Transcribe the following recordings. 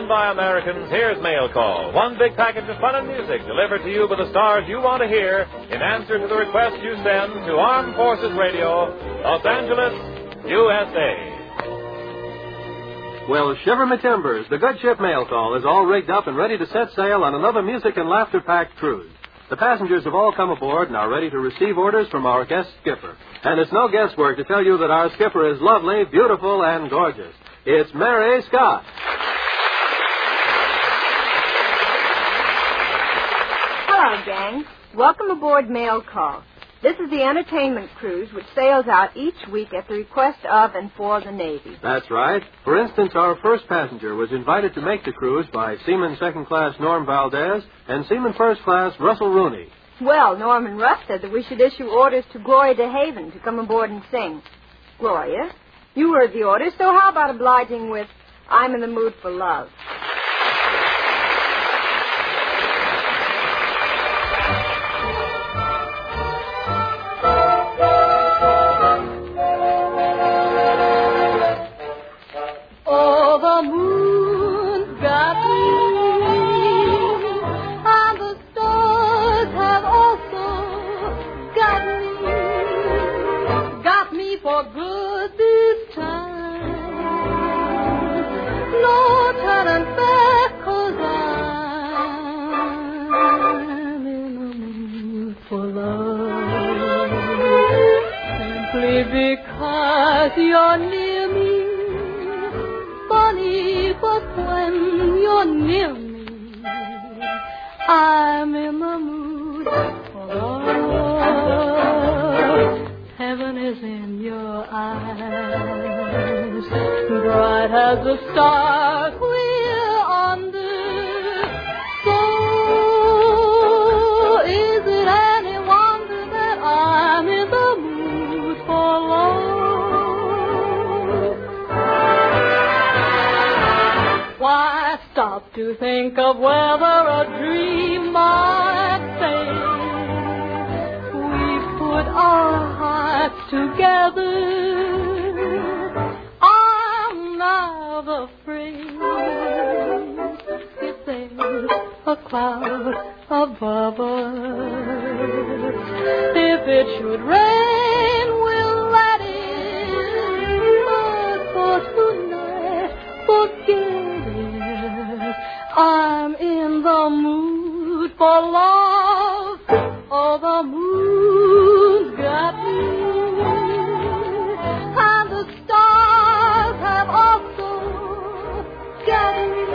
stand by, Americans. Here's Mail Call. One big package of fun and music delivered to you by the stars you want to hear in answer to the request you send to Armed Forces Radio, Los Angeles, USA. Well, shiver me timbers. The good ship Mail Call is all rigged up and ready to set sail on another music and laughter-packed cruise. The passengers have all come aboard and are ready to receive orders from our guest skipper. And it's no guesswork to tell you that our skipper is lovely, beautiful, and gorgeous. It's Mary Scott. Hello, gang. Welcome aboard Mail Call. This is the entertainment cruise which sails out each week at the request of and for the Navy. That's right. For instance, our first passenger was invited to make the cruise by Seaman Second Class Norm Valdez and Seaman First Class Russell Rooney. Well, Norm and Russ said that we should issue orders to Gloria DeHaven to come aboard and sing. Gloria, you heard the orders, so how about obliging with I'm in the Mood for Love? Oh, the moon's got me, and the stars have also got me for good this time. No turning back, 'cause I'm in the mood for love, simply because you're near me. Funny, but when you're near me, I'm in the mood for love. Heaven is in your eyes, bright as the stars we're under. So is it any wonder that I'm in the mood for love? Why stop to think of whether a dream might fade? We put our hearts together. I'm not afraid if there's a cloud above us. If it should rain, we'll let it. But for tonight, forget. I'm in the mood for love. Oh, the moon's got me, and the stars have also got me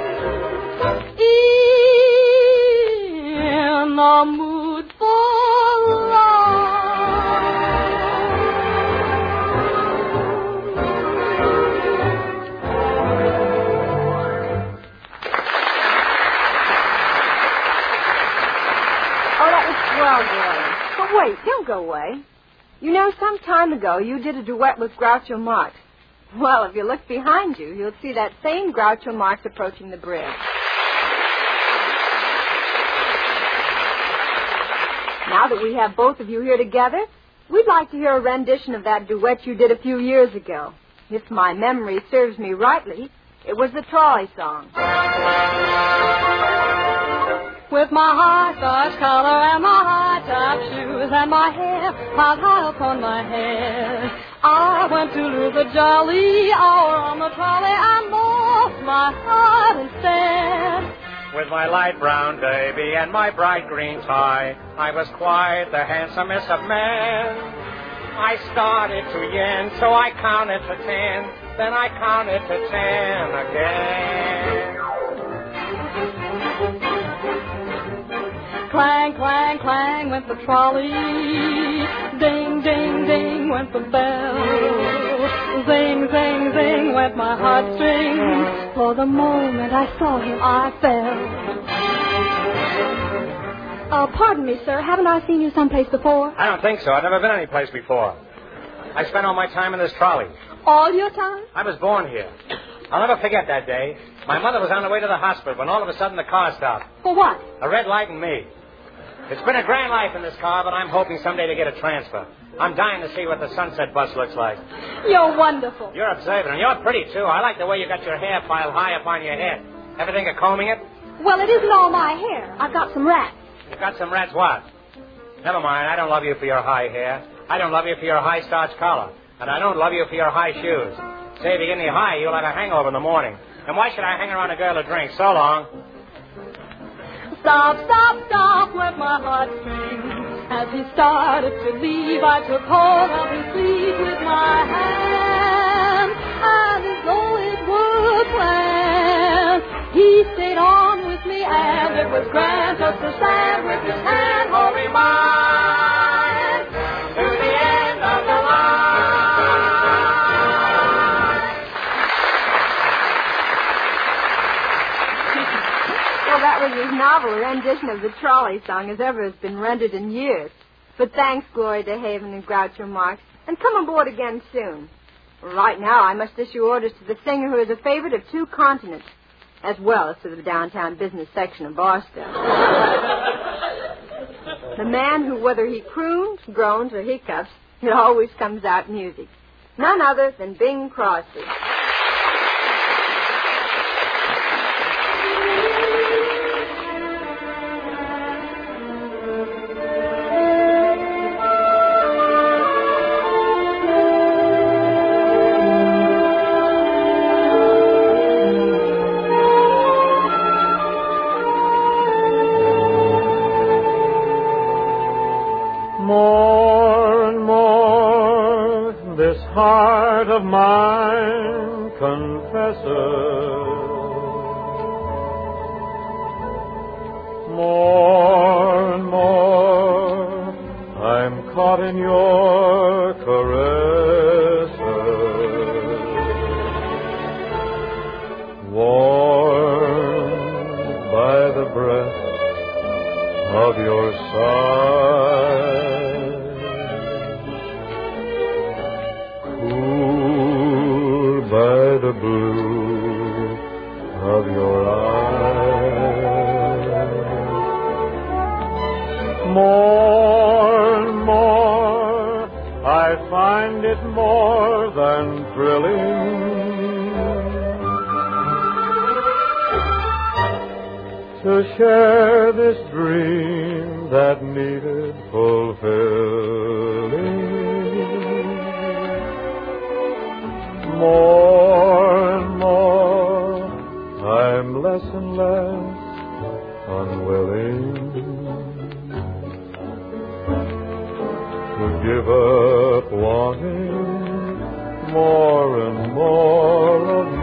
in the mood for But wait, don't go away. You know, some time ago you did a duet with Groucho Marx. Well, if you look behind you, you'll see that same Groucho Marx approaching the bridge. Now that we have both of you here together, we'd like to hear a rendition of that duet you did a few years ago. If my memory serves me rightly, it was the trolley song. With my high-starch collar and my high-top shoes and my hair piled high upon my head, I went to lose a jolly hour on the trolley and lost my heart instead. With my light brown baby and my bright green tie, I was quite the handsomest of men. I started to yen, so I counted to 10, then I counted to 10 again. Clang, clang, clang went the trolley. Ding, ding, ding went the bell. Zing, zing, zing went my heartstrings. For the moment I saw him, I fell. Pardon me, sir. Haven't I seen you someplace before? I don't think so. I've never been anyplace before. I spent all my time in this trolley. All your time? I was born here. I'll never forget that day. My mother was on the way to the hospital when all of a sudden the car stopped. For what? A red light and me. It's been a grand life in this car, but I'm hoping someday to get a transfer. I'm dying to see what the Sunset bus looks like. You're wonderful. You're observant, and you're pretty, too. I like the way you got your hair piled high up on your head. Ever think of combing it? Well, it isn't all my hair. I've got some rats. You've got some rats what? Never mind. I don't love you for your high hair. I don't love you for your high starch collar. And I don't love you for your high shoes. Say, if you get any high, you'll have a hangover in the morning. And why should I hang around a girl to drink? So long. Stop, stop, stop, wet my heartstrings. As he started to leave, I took hold of his sleeve with my hand. And as though it were planned, he stayed on with me, and it was grand just to stand with his hand holding mine to the end of the line. Well, that was as novel a rendition of the trolley song as ever has been rendered in years. But thanks, Gloria DeHaven and Groucho Marx, and come aboard again soon. Right now, I must issue orders to the singer who is a favorite of 2 continents, as well as to the downtown business section of Boston. The man who, whether he croons, groans, or hiccups, it always comes out music. None other than Bing Crosby. More and more this heart of mine confesses. More and more I'm caught in your caresses. Warmed by the breath of your sigh. By the blue of your eyes. More and more I find it more than thrilling to share this dream that needed fulfilling. More and more, I'm less and less unwilling to give up wanting more and more of you.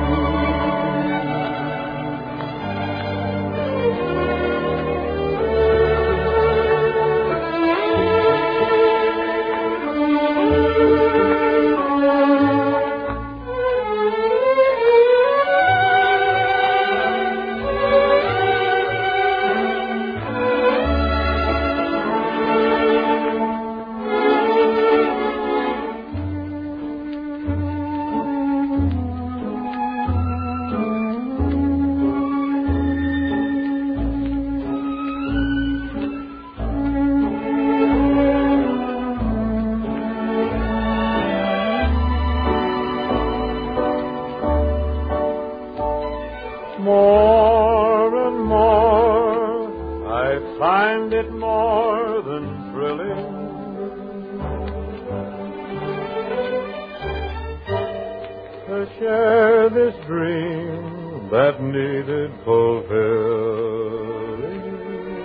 More and more, I find it more than thrilling to share this dream that needed fulfilling.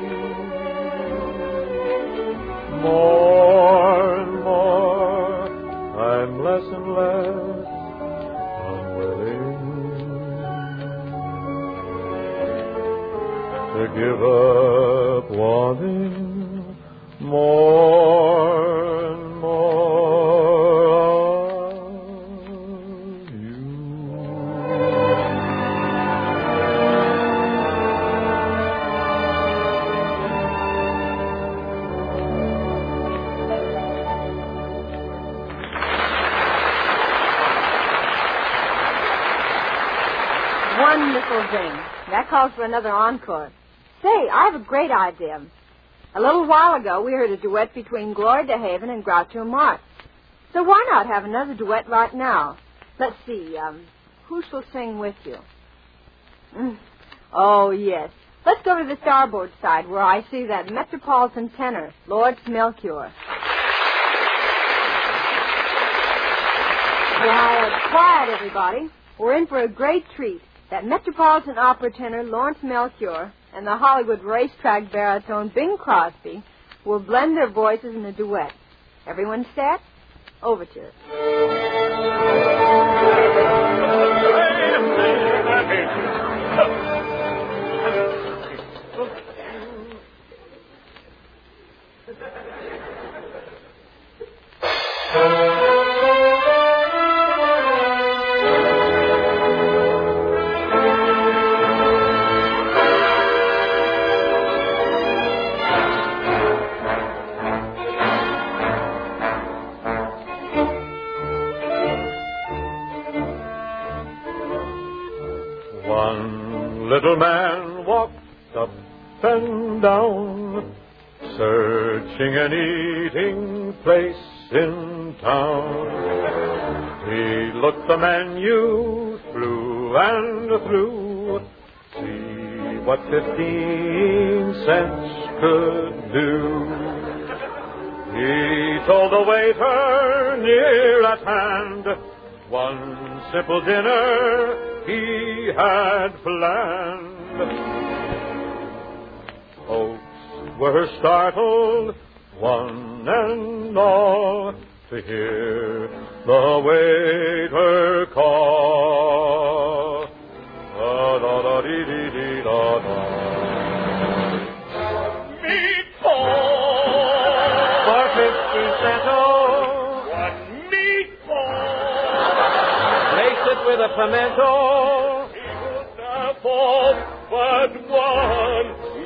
More and more, I'm less and less unwilling to give up wanting more and more of you. Wonderful thing. That calls for another encore. Say, I have a great idea. A little while ago, we heard a duet between Gloria DeHaven and Groucho Marx. So why not have another duet right now? Let's see, who shall sing with you? Oh, yes. Let's go to the starboard side where I see that metropolitan tenor, Lord Melchior. Quiet, everybody. We're in for a great treat. That Metropolitan Opera tenor, Lawrence Melchior, and the Hollywood racetrack baritone, Bing Crosby, will blend their voices in a duet. Everyone set? Overture. Little man walked up and down, searching an eating place in town. He looked the menu through and through, see what 15 cents could do. He told the waiter near at hand one simple dinner he had planned. Folks were startled, one and all, to hear the waiter call. Da-da-da-dee-dee-dee-da-da. Meatball! For 50 centos. One meatball! Lace it with a pimento. But one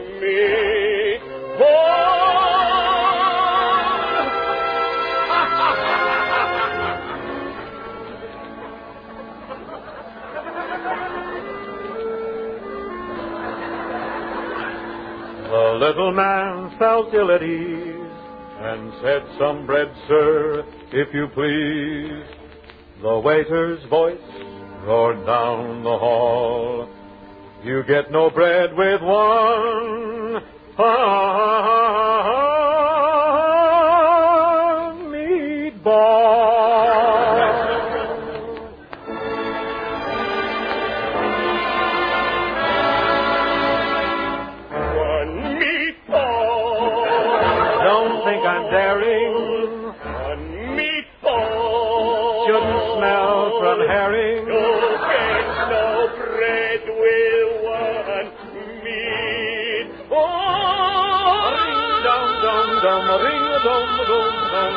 The little man felt ill at ease and said, "Some bread, sir, if you please." The waiter's voice roared down the hall, "You get no bread with one meatball." One meatball. Don't think I'm daring. One meatball. Shouldn't smell from herring. No bread, no bread with one meatball. Ring-a-dum-dum-dum, ring-a-dum-dum-dum.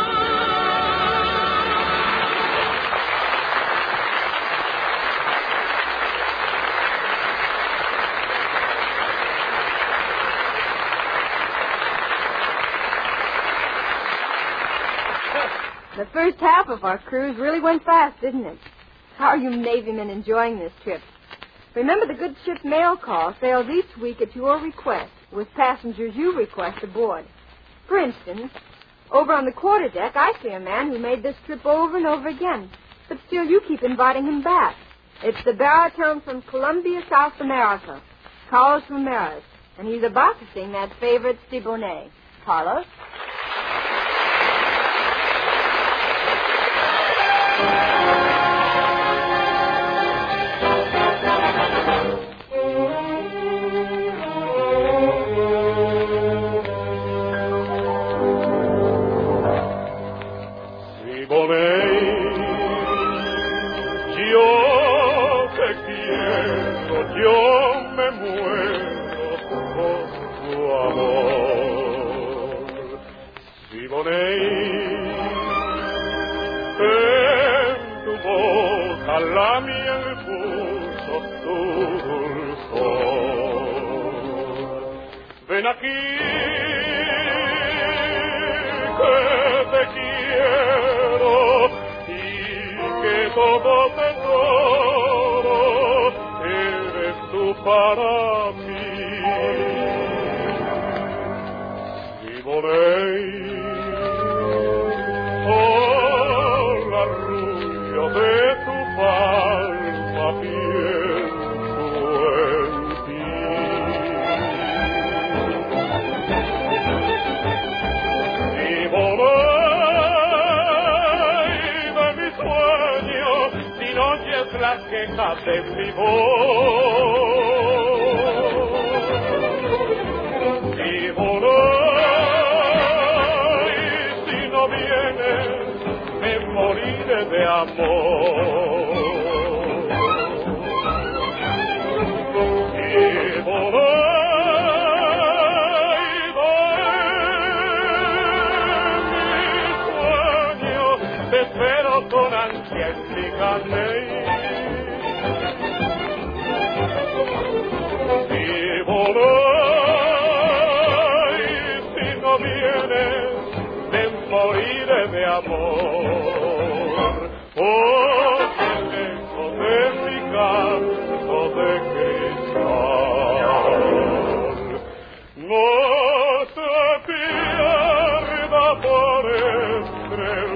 The first half of our cruise really went fast, didn't it? How are you Navymen enjoying this trip? Remember, the Good Ship Mail Call sails each week at your request, with passengers you request aboard. For instance, over on the quarterdeck, I see a man who made this trip over and over again, but still you keep inviting him back. It's the baritone from Colombia, South America, Carlos Ramirez, and he's about to sing that favorite Siboney. Carlos? Ven aquí, que te quiero y que todo tesoro eres tú para mí. Siboney, oh, la rubia de tu palma pienso en ti. de mi voz. Y volar, y si no vienes, me moriré de amor. Y volar, y te espero con ansia en mi carne. Y volar, y si no vienes, me moriré de amor. Porque lejos de mi canto de cristal, no se pierda por entre el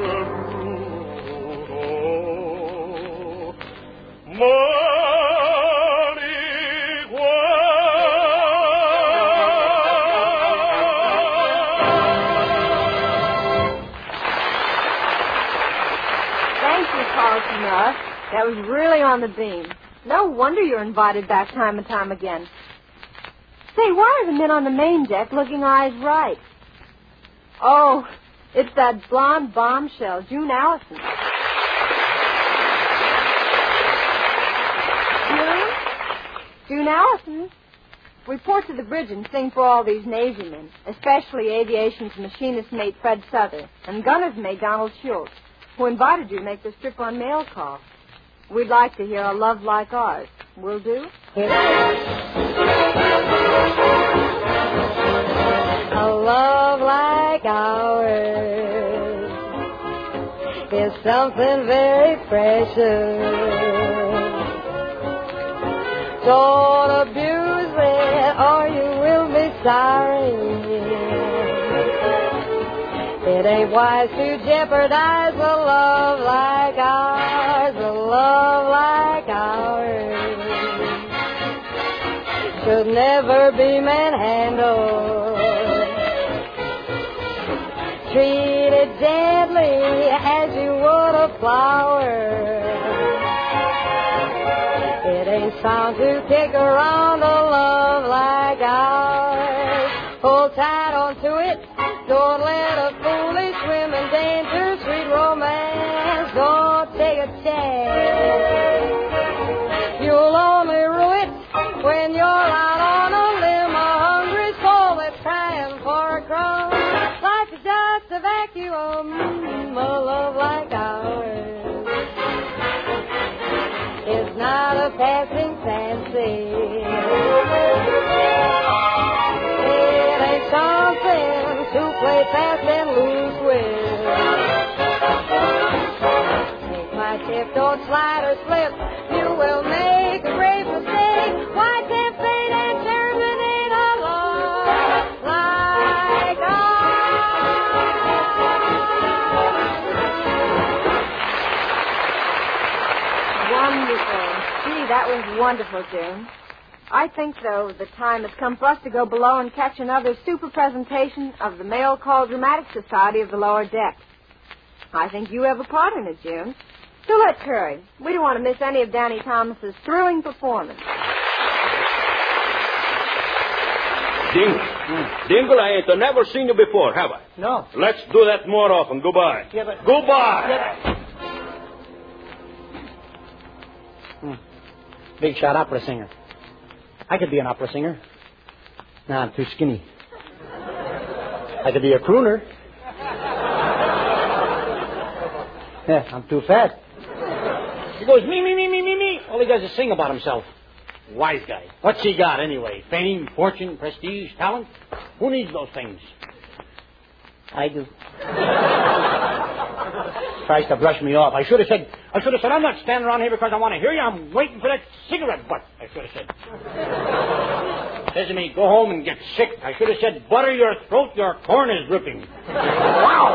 That was really on the beam. No wonder you're invited back time and time again. Say, why are the men on the main deck looking eyes right? Oh, it's that blonde bombshell, June Allison. June Allison, report to the bridge and sing for all these Navy men, especially aviation's machinist mate Fred Souther and gunner's mate Donald Schultz, who invited you to make the strip on mail call. We'd like to hear A Love Like Ours. Will do? A love like ours is something very precious. Don't abuse it or you will be sorry. It ain't wise to jeopardize a love like ours, a love like ours. Should never be manhandled. Treat it gently as you would a flower. It ain't sound to kick around a love like ours. Hold tight onto it. Don't let a foolish swim in danger, sweet romance. Don't take a chance. You'll only rue it when you're out on a limb, a hungry soul that's crying for a crumb. Life is just a vacuum, a love like ours. It's not a passing fancy. It ain't something to play fast and lose with. Take my tip, don't slide or slip. You will make a grave mistake. Why can't fate and terminate a love like ours? Wonderful. Gee, that was wonderful, June. I think, though, the time has come for us to go below and catch another super presentation of the Mail Call Dramatic Society of the Lower Deck. I think you have a part in it, June. So let's hurry. We don't want to miss any of Danny Thomas's thrilling performance. Dingle, I ain't never seen you before, have I? No. Let's do that more often. Goodbye. Yeah, but... Goodbye. Yeah, Big shot opera singer. I could be an opera singer. No, I'm too skinny. I could be a crooner. Yeah, I'm too fat. He goes, me. All he does is sing about himself. Wise guy. What's he got anyway? Fame, fortune, prestige, talent? Who needs those things? I do. Tries to brush me off. I should have said, I'm not standing around here because I want to hear you. I'm waiting for that cigarette butt. I should have said. Says to me, go home and get sick. I should have said, butter your throat, your corn is dripping. Wow!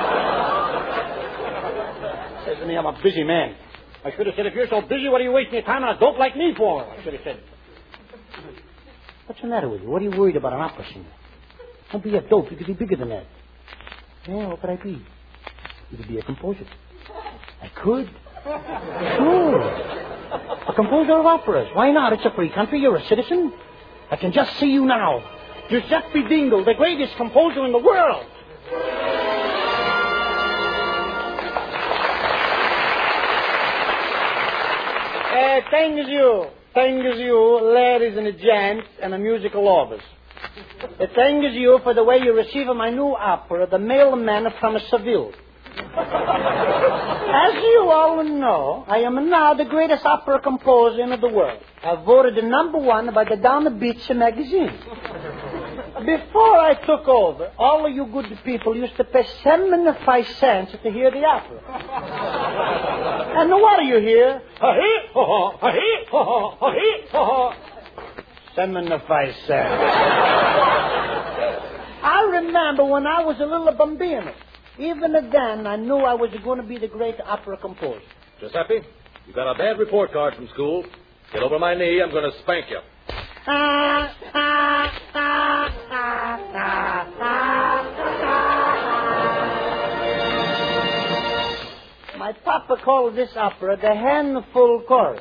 Says to me, I'm a busy man. I should have said, if you're so busy, what are you wasting your time on a dope like me for? I should have said. What's the matter with you? What are you worried about an opera singer? Don't be a dope. You could be bigger than that. Yeah, what could I be? You could be a composer. I could. Sure. A composer of operas. Why not? It's a free country. You're a citizen. I can just see you now. Giuseppe Dingle, the greatest composer in the world. Thank you, ladies and gents, and the musical lovers. Thank you for the way you receive my new opera, The Mailman from Seville. As you all know, I am now the greatest opera composer in the world. I voted the #1 by the Down the Beach magazine. Before I took over, all of you good people used to pay 75 cents to hear the opera. And what do you hear? 75 cents. I remember when I was a little bambino. Even then, I knew I was going to be the great opera composer. Giuseppe, you got a bad report card from school. Get over my knee. I'm going to spank you. My papa called this opera the Handful Chorus.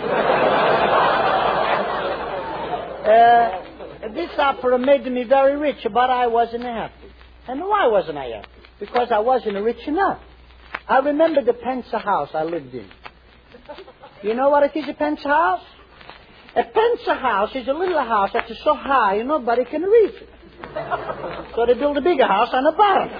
This opera made me very rich, but I wasn't happy. And why wasn't I happy? Because I wasn't rich enough. I remember the Pensa house I lived in. You know what it is, a Pensa house? A Pensa house is a little house that's so high nobody can reach it. So they build a bigger house on the bottom.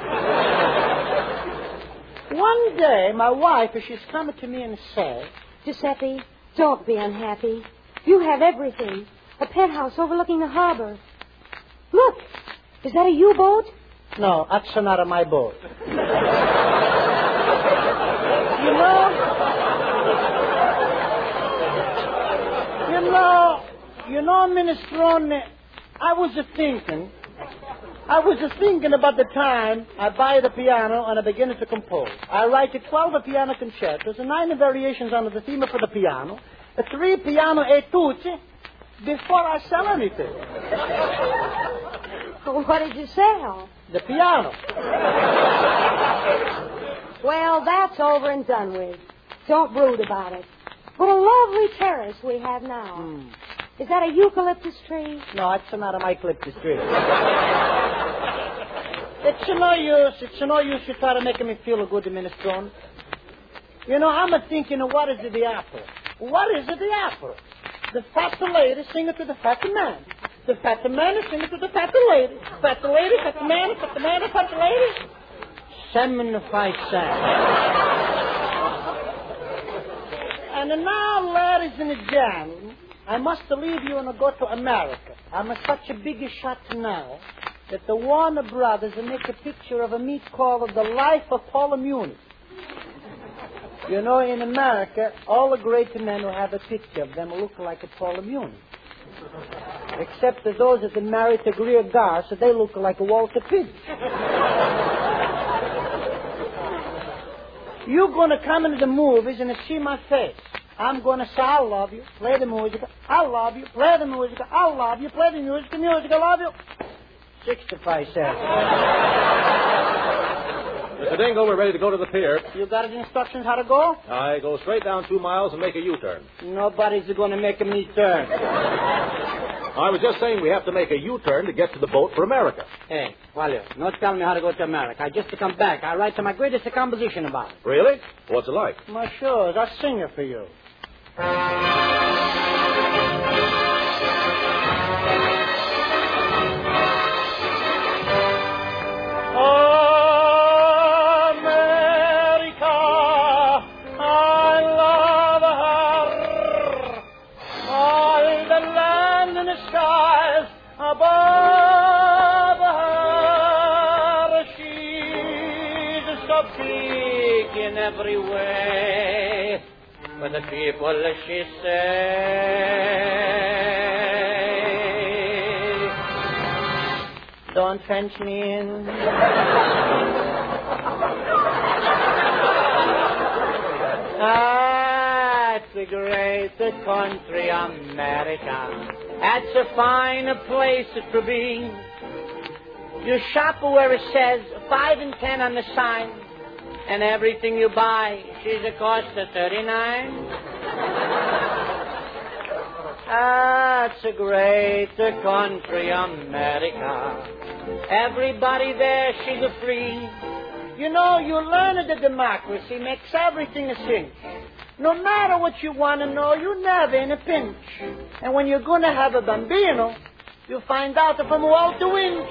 One day, my wife, she's coming to me and said, Giuseppe, don't be unhappy. You have everything. A penthouse overlooking the harbor. Look, is that a U-boat? No, that's not my boat. You know, Minestrone, I was thinking about the time I buy the piano and I begin to compose. I write 12 piano concertos, 9 variations on the theme for the piano, 3 piano etudes before I sell anything. Well, what did you sell? The piano. Well, that's over and done with. Don't brood about it. What a lovely terrace we have now. Is that a eucalyptus tree? No, it's not a eucalyptus tree. It's no use you try to make me feel good, Minestrone. I'm thinking, what is the opera? What is the opera? The fat lady singing to the fat man. The fat man is singing to the fat lady. Fat lady, fat man, fat lady. 75 cents. And now, ladies and gentlemen, I must leave you and go to America. I'm such a big shot now that the Warner Brothers make a picture of me called The Life of Paul Muni. In America, all the great men who have a picture of them look like a Paul Muni. Except those that are married to Greer Garth, so they look like a Walter Pitt. You're going to come into the movies and see my face. I'm going to say, I love you, play the music, I love you, play the music, I love you, play the music, I love you. 65 cents. Mr. Dingle, we're ready to go to the pier. You got his instructions how to go? I go straight down 2 miles and make a U-turn. Nobody's going to make me turn. I was just saying we have to make a U-turn to get to the boat for America. Hey, Walio, don't tell me how to go to America. I just to come back. I write to my greatest composition about it. Really? What's it like? My sure, I'll sing it for you. Above her, she's so big in every way. But the people, she say, don't fence me in. That's the great country, America. That's a fine place to be. You shop where it says 5 and 10 on the sign, and everything you buy, she's a cost of 39. It's a great country, America. Everybody there, she's a free. You know, you learn that democracy makes everything a cinch. No matter what you want to know, you're never in a pinch. And when you're going to have a bambino, you find out from Walter Winch.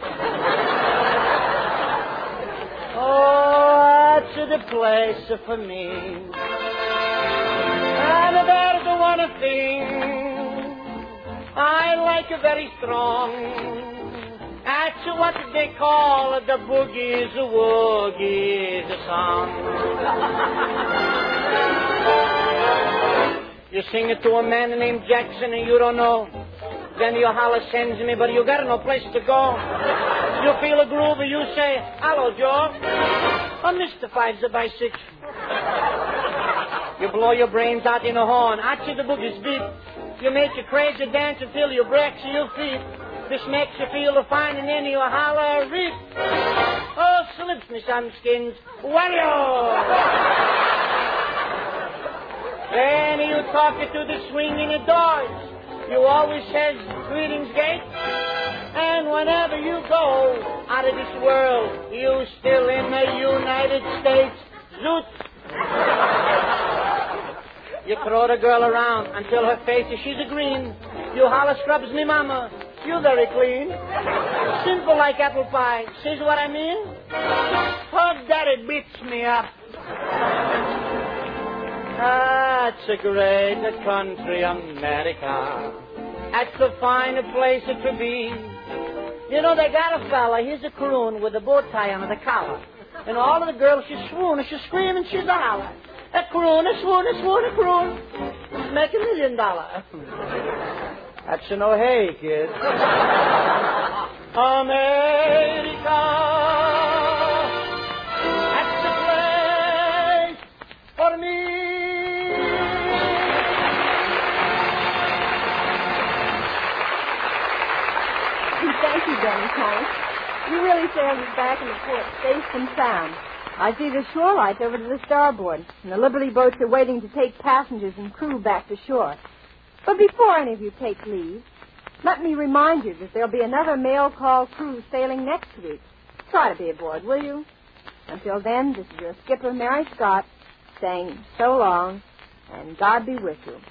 Oh, it's the place for me. And there's the one thing I like very strong. That's what they call the boogies, woogies song. You sing it to a man named Jackson and you don't know. Then you holler, sends me, but you got no place to go. You feel a groove, you say, hello, Joe. Oh, Mr. 5x6. You blow your brains out in a horn. Archie the boogies beat. You make your crazy dance until you break your feet. This makes you feel fine, and then you holler, reap. Oh, slips me some skins. Wario! Then you talk it to the swinging doors. You always says, greetings, gate. And whenever you go out of this world, you still in the United States. Zoot! You throw the girl around until her face is she's a green. You holler, scrubs me mama. You're very clean. Simple like apple pie. See what I mean? Oh, daddy beats me up. It's a great country, America. That's a fine place to be. You know, they got a fella, he's a croon with a bow tie under the collar. And all of the girls, she swoon, she's screaming, she's a holler. A croon, a swoon, a swoon, a croon. Make $1 million. That's no hay, kid. America, that's the place for me. Thank you, Danny Thomas. You really sailed us back in the port safe and sound. I see the shore lights over to the starboard, and the Liberty boats are waiting to take passengers and crew back to shore. But before any of you take leave, let me remind you that there'll be another mail call cruise sailing next week. Try to be aboard, will you? Until then, this is your skipper, Mary Scott, saying so long, and God be with you.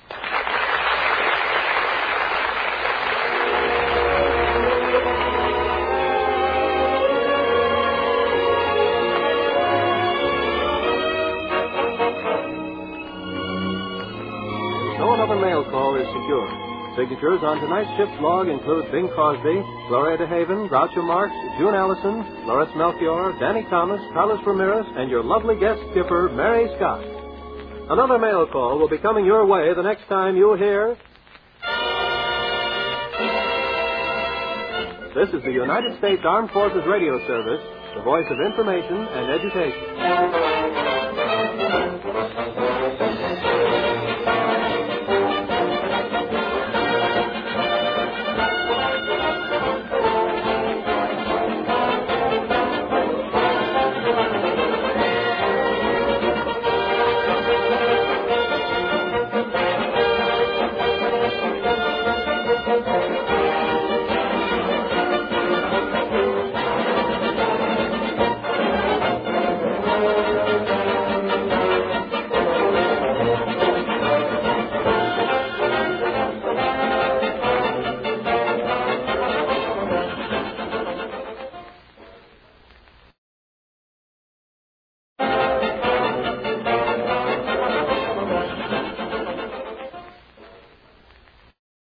No another mail call is secure. Signatures on tonight's ship's log include Bing Crosby, Gloria DeHaven, Groucho Marx, June Allison, Lawrence Melchior, Danny Thomas, Carlos Ramirez, and your lovely guest skipper, Mary Scott. Another mail call will be coming your way the next time you hear... This is the United States Armed Forces Radio Service, the voice of information and education.